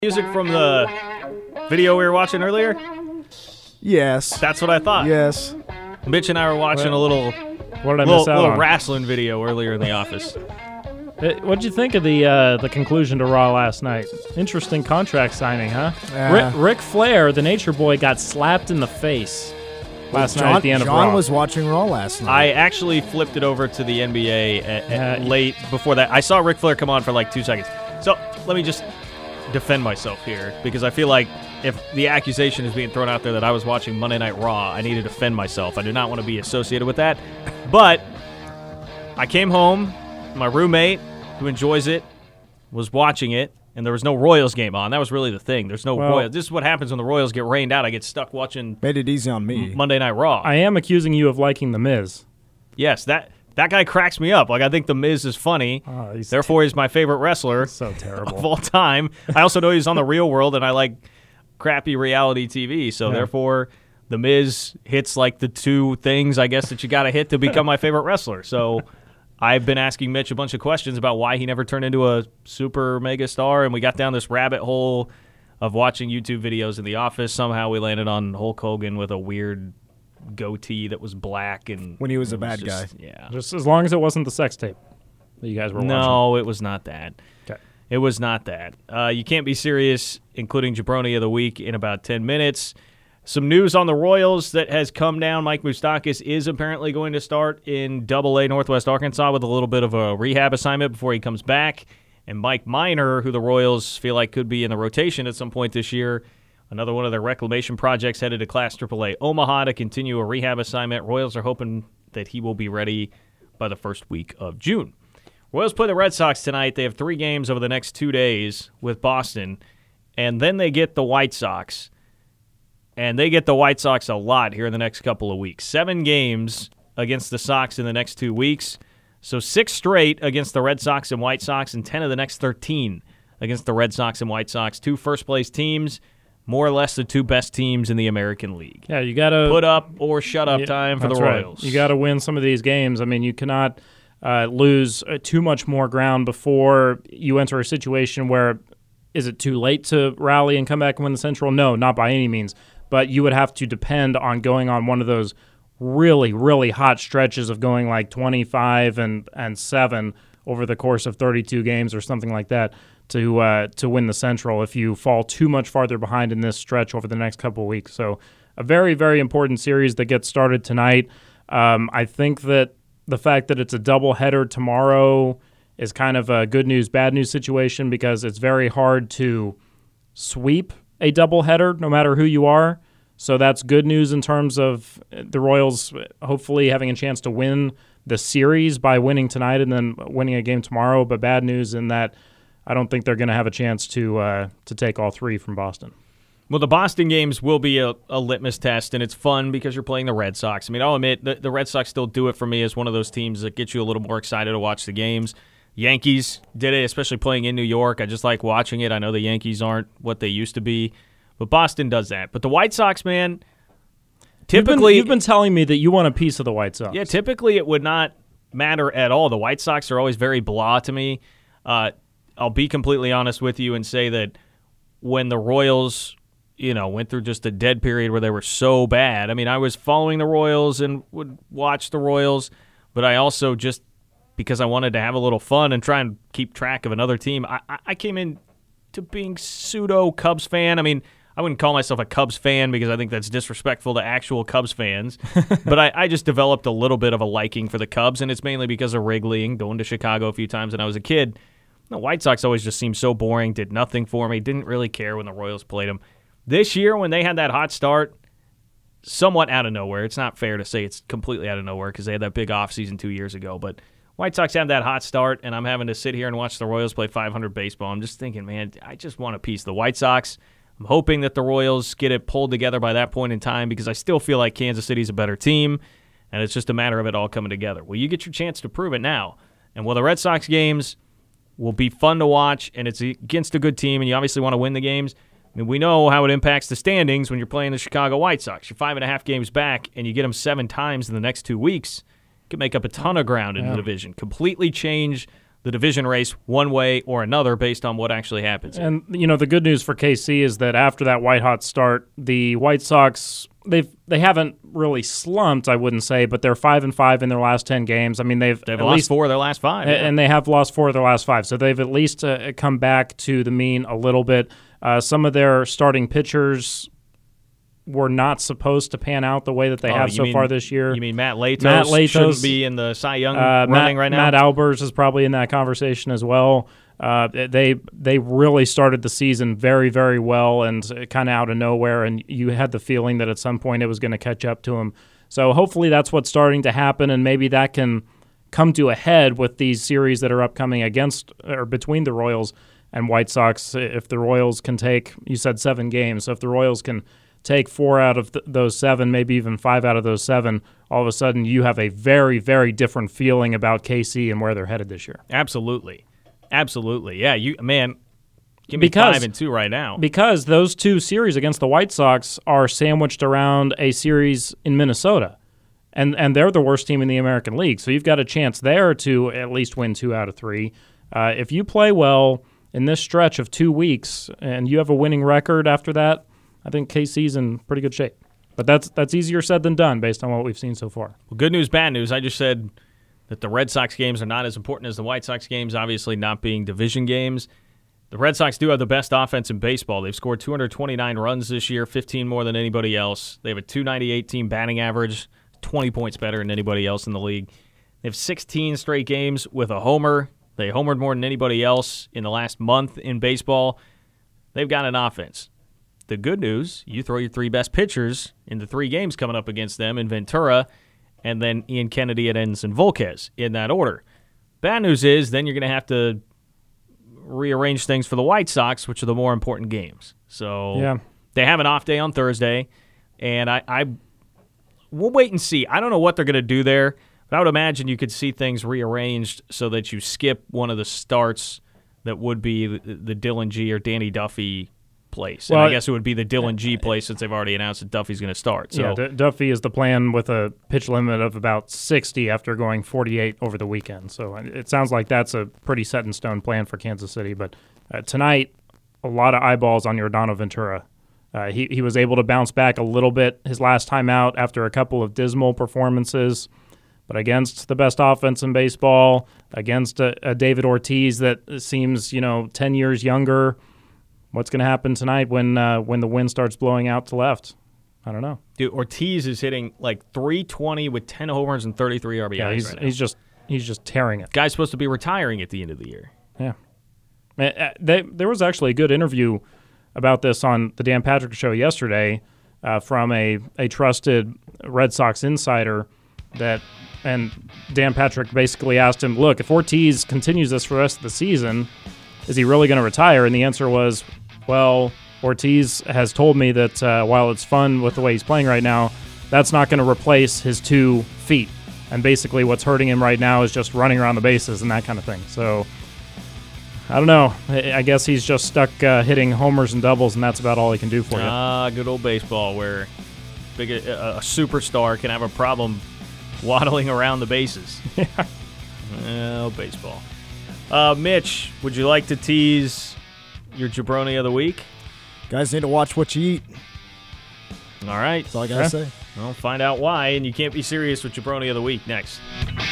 Music from the video we were watching earlier? Yes. That's what I thought. Yes. Mitch and I were watching a little wrestling video earlier in the office. What'd you think of the conclusion to Raw last night? Interesting contract signing, huh? Ric Flair, the Nature Boy, got slapped in the face last night at the end of Raw. John was watching Raw last night. I actually flipped it over to the NBA at late before that. I saw Ric Flair come on for like 2 seconds. So let me just defend myself here, because I feel like if the accusation is being thrown out there that I was watching Monday Night Raw, I need to defend myself. I do not want to be associated with that. But I came home, my roommate, who enjoys it, was watching it, and there was no Royals game on. That was really the thing. There's no Royals. This is what happens when the Royals get rained out. I get stuck watching Made it easy on me. Monday Night Raw. I am accusing you of liking The Miz. Yes, that guy cracks me up. Like, I think The Miz is funny. Therefore, he's my favorite wrestler so terrible of all time. I also know he's on The Real World, and I like crappy reality TV. So, therefore, The Miz hits like the two things, I guess, that you got to hit to become my favorite wrestler. So, I've been asking Mitch a bunch of questions about why he never turned into a super mega star, and we got down this rabbit hole of watching YouTube videos in the office. Somehow we landed on Hulk Hogan with a weird goatee that was black, and when he was a bad guy. Yeah. Just as long as it wasn't the sex tape that you guys were watching. No, it was not that. Okay. It was not that. You can't be serious, including Jabroni of the Week in about 10 minutes. Some news on the Royals that has come down. Mike Moustakas is apparently going to start in Double-A Northwest Arkansas with a little bit of a rehab assignment before he comes back. And Mike Minor, who the Royals feel like could be in the rotation at some point this year, another one of their reclamation projects, headed to Class AAA Omaha to continue a rehab assignment. Royals are hoping that he will be ready by the first week of June. Royals play the Red Sox tonight. They have 3 games over the next 2 days with Boston, and then they get the White Sox. And they get the White Sox a lot here in the next couple of weeks. 7 games against the Sox in the next 2 weeks. So 6 straight against the Red Sox and White Sox, and 10 of the next 13 against the Red Sox and White Sox. 2 first-place teams, more or less the 2 best teams in the American League. Yeah, you got to put up or shut up time for the Royals. Right. You got to win some of these games. I mean, you cannot lose too much more ground before you enter a situation where, is it too late to rally and come back and win the Central? No, not by any means. But you would have to depend on going on one of those really, really hot stretches of going like 25 and 7 over the course of 32 games or something like that to win the Central if you fall too much farther behind in this stretch over the next couple of weeks. So a very, very important series that gets started tonight. I think that the fact that it's a doubleheader tomorrow is kind of a good news, bad news situation, because it's very hard to sweep a doubleheader no matter who you are. So that's good news in terms of the Royals hopefully having a chance to win the series by winning tonight and then winning a game tomorrow. But bad news in that I don't think they're going to have a chance to take all 3 from Boston. Well, the Boston games will be a litmus test, and it's fun because you're playing the Red Sox. I mean, I'll admit, the Red Sox still do it for me as one of those teams that gets you a little more excited to watch the games. Yankees did it, especially playing in New York. I just like watching it. I know the Yankees aren't what they used to be, but Boston does that. But the White Sox, man, typically... You've been telling me that you want a piece of the White Sox. Yeah, typically it would not matter at all. The White Sox are always very blah to me. I'll be completely honest with you and say that when the Royals, went through just a dead period where they were so bad, I mean, I was following the Royals and would watch the Royals, but I also just, because I wanted to have a little fun and try and keep track of another team, I came in to being pseudo Cubs fan. I mean, I wouldn't call myself a Cubs fan because I think that's disrespectful to actual Cubs fans, but I just developed a little bit of a liking for the Cubs, and it's mainly because of Wrigley and going to Chicago a few times when I was a kid. The White Sox always just seemed so boring, did nothing for me, didn't really care when the Royals played them. This year, when they had that hot start, somewhat out of nowhere, it's not fair to say it's completely out of nowhere because they had that big offseason 2 years ago, but White Sox have that hot start, and I'm having to sit here and watch the Royals play 500 baseball. I'm just thinking, man, I just want a piece of the White Sox. I'm hoping that the Royals get it pulled together by that point in time because I still feel like Kansas City's a better team, and it's just a matter of it all coming together. Well, you get your chance to prove it now. And while the Red Sox games will be fun to watch, and it's against a good team, and you obviously want to win the games, I mean, we know how it impacts the standings when you're playing the Chicago White Sox. You're 5.5 games back, and you get them 7 times in the next 2 weeks. It could make up a ton of ground in the division. Completely change the division race one way or another based on what actually happens. And, the good news for KC is that after that white-hot start, the White Sox, they haven't really slumped, I wouldn't say, but they're 5-5 in their last 10 games. I mean, they've lost 4 of their last 5. Yeah. And they have lost 4 of their last 5. So they've at least come back to the mean a little bit. Some of their starting pitchers were not supposed to pan out the way that they have so far this year. You mean Matt Latos shouldn't be in the Cy Young running right now? Matt Albers is probably in that conversation as well. They really started the season very, very well and kind of out of nowhere, and you had the feeling that at some point it was going to catch up to them. So hopefully that's what's starting to happen, and maybe that can come to a head with these series that are upcoming against or between the Royals and White Sox. If the Royals can take, you said 7 games, so if the Royals can take 4 out of those 7, maybe even 5 out of those 7, all of a sudden you have a very, very different feeling about KC and where they're headed this year. Absolutely. Yeah, give me 5-2 right now. Because those 2 series against the White Sox are sandwiched around a series in Minnesota, and they're the worst team in the American League. So you've got a chance there to at least win 2 out of 3. If you play well in this stretch of 2 weeks and you have a winning record after that, I think KC's in pretty good shape. But that's easier said than done based on what we've seen so far. Well, good news, bad news. I just said that the Red Sox games are not as important as the White Sox games, obviously not being division games. The Red Sox do have the best offense in baseball. They've scored 229 runs this year, 15 more than anybody else. They have a .298 team batting average, 20 points better than anybody else in the league. They have 16 straight games with a homer. They homered more than anybody else in the last month in baseball. They've got an offense. The good news, you throw your 3 best pitchers in the 3 games coming up against them in Ventura and then Ian Kennedy and Edinson Volquez in that order. Bad news is then you're going to have to rearrange things for the White Sox, which are the more important games. So They have an off day on Thursday, and we'll wait and see. I don't know what they're going to do there, but I would imagine you could see things rearranged so that you skip one of the starts that would be the Dylan G or Danny Duffy place. And I guess it would be the Dylan G place since they've already announced that Duffy's going to start. So. Yeah, Duffy is the plan with a pitch limit of about 60 after going 48 over the weekend. So it sounds like that's a pretty set-in-stone plan for Kansas City. But tonight, a lot of eyeballs on Yordano Ventura. He was able to bounce back a little bit his last time out after a couple of dismal performances. But against the best offense in baseball, against a David Ortiz that seems, 10 years younger, what's going to happen tonight when the wind starts blowing out to left? I don't know. Dude, Ortiz is hitting like 320 with 10 homers and 33 RBIs. Yeah, he's just tearing it. Guy's supposed to be retiring at the end of the year. Yeah. There was actually a good interview about this on the Dan Patrick Show yesterday from a trusted Red Sox insider and Dan Patrick basically asked him, look, if Ortiz continues this for the rest of the season, is he really going to retire? And the answer was, well, Ortiz has told me that while it's fun with the way he's playing right now, that's not going to replace his 2 feet. And basically what's hurting him right now is just running around the bases and that kind of thing. So, I don't know. I guess he's just stuck hitting homers and doubles, and that's about all he can do for you. Good old baseball where a superstar can have a problem waddling around the bases. Yeah. Well, baseball. Mitch, would you like to tease your jabroni of the week? Guys need to watch what you eat. All right. That's all I got to say. Well, find out why, and you can't be serious with jabroni of the week next.